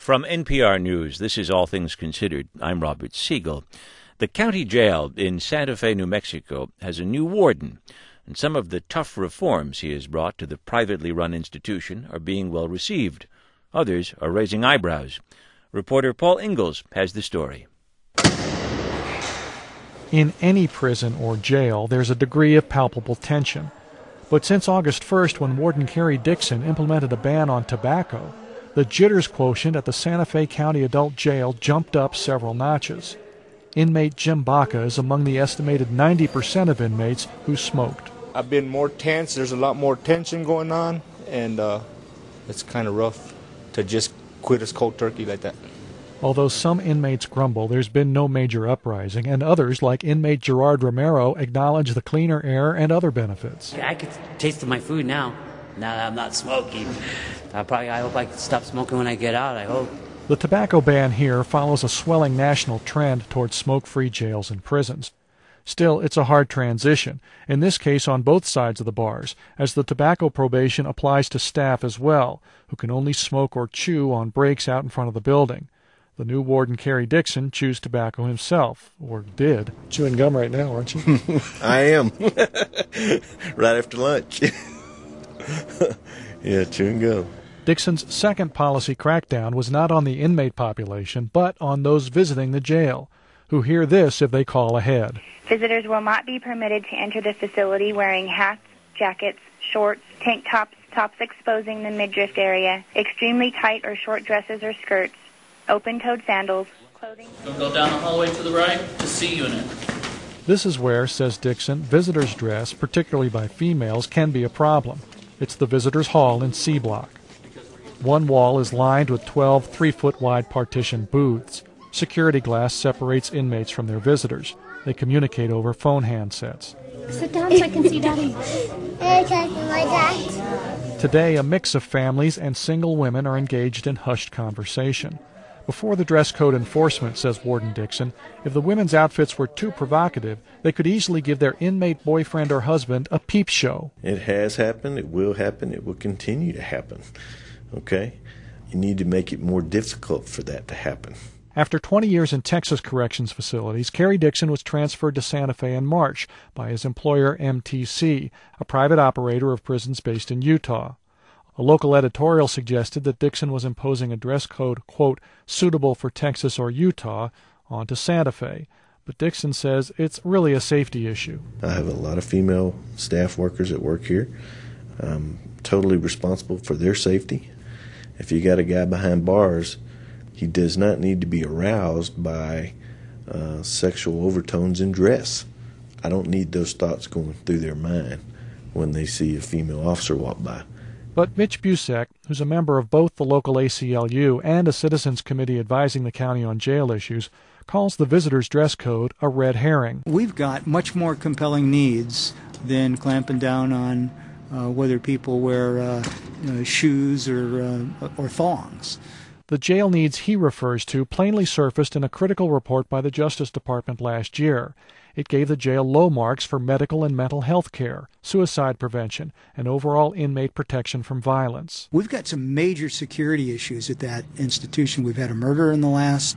From NPR News, this is All Things Considered. I'm Robert Siegel. The county jail in Santa Fe, New Mexico, has a new warden, and some of the tough reforms he has brought to the privately run institution are being well received. Others are raising eyebrows. Reporter Paul Ingalls has the story. In any prison or jail, there's a degree of palpable tension. But since August 1st, when Warden Kerry Dixon implemented a ban on tobacco, the jitters quotient at the Santa Fe County Adult Jail jumped up several notches. Inmate Jim Baca is among the estimated 90% of inmates who smoked. I've been more tense. There's a lot more tension going on, and it's kind of rough to just quit as cold turkey like that. Although some inmates grumble, there's been no major uprising, and others, like inmate Gerard Romero, acknowledge the cleaner air and other benefits. I could taste my food now that I'm not smoking. I hope I can stop smoking when I get out, I hope. The tobacco ban here follows a swelling national trend towards smoke-free jails and prisons. Still, it's a hard transition, in this case on both sides of the bars, as the tobacco probation applies to staff as well, who can only smoke or chew on breaks out in front of the building. The new warden, Kerry Dixon, chews tobacco himself, or did. Chewing gum right now, aren't you? I am. Right after lunch. Yeah, chewing gum. Dixon's second policy crackdown was not on the inmate population, but on those visiting the jail, who hear this if they call ahead. Visitors will not be permitted to enter the facility wearing hats, jackets, shorts, tank tops, tops exposing the midriff area, extremely tight or short dresses or skirts, open-toed sandals, clothing. You'll go down the hallway to the right to C unit. This is where, says Dixon, visitors' dress, particularly by females, can be a problem. It's the visitors' hall in C block. One wall is lined with 12 3-foot-wide partition booths. Security glass separates inmates from their visitors. They communicate over phone handsets. Sit down so I can see Daddy. Today, a mix of families and single women are engaged in hushed conversation. Before the dress code enforcement, says Warden Dixon, if the women's outfits were too provocative, they could easily give their inmate boyfriend or husband a peep show. It has happened, it will continue to happen. Okay? You need to make it more difficult for that to happen. After 20 years in Texas corrections facilities, Kerry Dixon was transferred to Santa Fe in March by his employer MTC, a private operator of prisons based in Utah. A local editorial suggested that Dixon was imposing a dress code, quote, suitable for Texas or Utah, onto Santa Fe. But Dixon says it's really a safety issue. I have a lot of female staff workers that work here. I'm totally responsible for their safety. If you got a guy behind bars, he does not need to be aroused by sexual overtones in dress. I don't need those thoughts going through their mind when they see a female officer walk by. But Mitch Busek, who's a member of both the local ACLU and a citizens committee advising the county on jail issues, calls the visitors' dress code a red herring. We've got much more compelling needs than clamping down on whether people wear shoes or thongs. The jail needs he refers to plainly surfaced in a critical report by the Justice Department last year. It gave the jail low marks for medical and mental health care, suicide prevention, and overall inmate protection from violence. We've got some major security issues at that institution. We've had a murder in the last,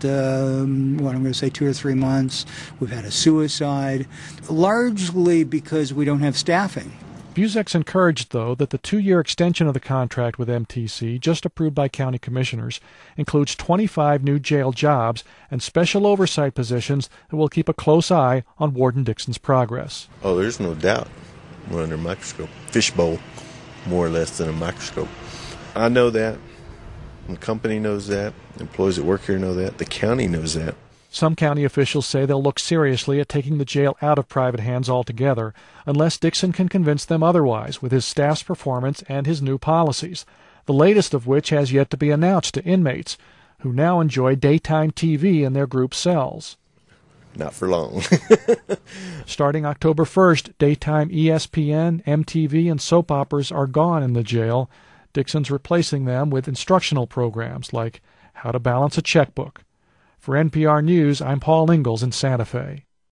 2 or 3 months. We've had a suicide, largely because we don't have staffing. Busek's encouraged, though, that the 2-year extension of the contract with MTC, just approved by county commissioners, includes 25 new jail jobs and special oversight positions that will keep a close eye on Warden Dixon's progress. Oh, there's no doubt. We're under a microscope. Fishbowl, more or less than a microscope. I know that. The company knows that. Employees that work here know that. The county knows that. Some county officials say they'll look seriously at taking the jail out of private hands altogether, unless Dixon can convince them otherwise with his staff's performance and his new policies, the latest of which has yet to be announced to inmates, who now enjoy daytime TV in their group cells. Not for long. Starting October 1st, daytime ESPN, MTV, and soap operas are gone in the jail. Dixon's replacing them with instructional programs like How to Balance a Checkbook. For NPR News, I'm Paul Ingalls in Santa Fe.